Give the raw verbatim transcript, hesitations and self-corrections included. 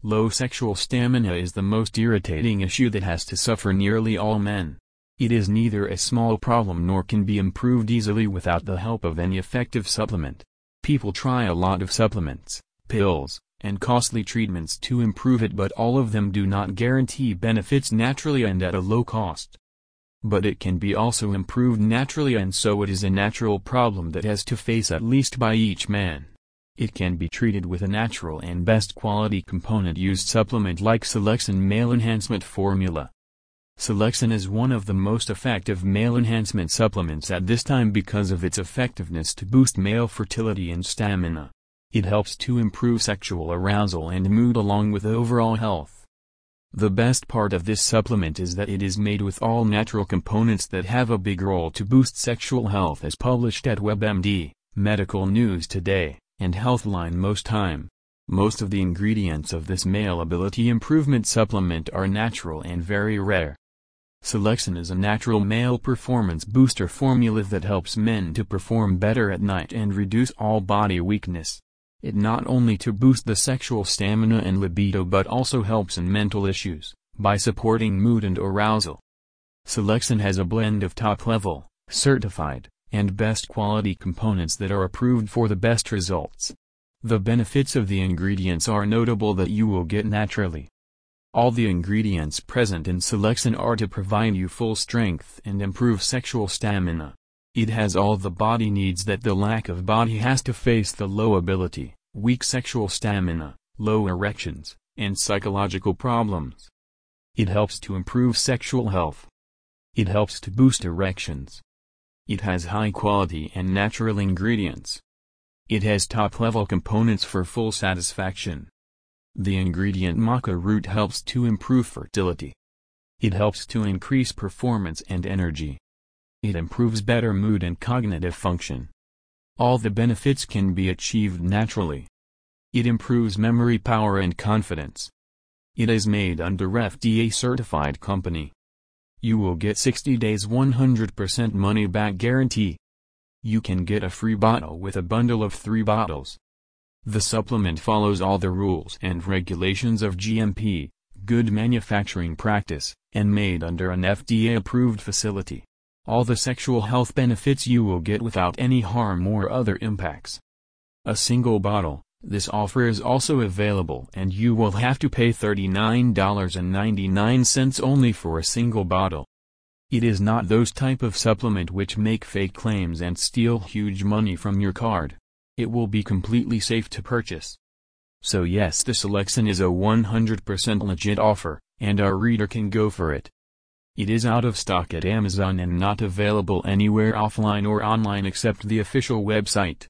Low sexual stamina is the most irritating issue that has to suffer nearly all men. It is neither a small problem nor can be improved easily without the help of any effective supplement. People try a lot of supplements, pills, and costly treatments to improve it, but all of them do not guarantee benefits naturally and at a low cost. But it can be also improved naturally, and so it is a natural problem that has to face at least by each man. It can be treated with a natural and best quality component used supplement like Selexin Male Enhancement Formula. Selexin is one of the most effective male enhancement supplements at this time because of its effectiveness to boost male fertility and stamina. It helps to improve sexual arousal and mood along with overall health. The best part of this supplement is that it is made with all natural components that have a big role to boost sexual health, as published at WebMD, Medical News Today, and Healthline most time. Most of the ingredients of this male ability improvement supplement are natural and very rare. Selexin is a natural male performance booster formula that helps men to perform better at night and reduce all body weakness. It not only to boost the sexual stamina and libido but also helps in mental issues, by supporting mood and arousal. Selexin has a blend of top-level, certified, and best quality components that are approved for the best results. The benefits of the ingredients are notable that you will get naturally. All the ingredients present in Selexin are to provide you full strength and improve sexual stamina. It has all the body needs that the lack of body has to face the low ability, weak sexual stamina, low erections, and psychological problems. It helps to improve sexual health. It helps to boost erections. It has high quality and natural ingredients. It has top-level components for full satisfaction. The ingredient maca root helps to improve fertility. It helps to increase performance and energy. It improves better mood and cognitive function. All the benefits can be achieved naturally. It improves memory power and confidence. It is made under F D A-certified company. You will get sixty days one hundred percent money-back guarantee. You can get a free bottle with a bundle of three bottles. The supplement follows all the rules and regulations of G M P, good manufacturing practice, and made under an F D A-approved facility. All the sexual health benefits you will get without any harm or other impacts. A single bottle. This offer is also available, and you will have to pay thirty-nine ninety-nine only for a single bottle. It is not those type of supplement which make fake claims and steal huge money from your card. It will be completely safe to purchase. So yes, the Selexin is a one hundred percent legit offer, and our reader can go for it. It is out of stock at Amazon and not available anywhere offline or online except the official website.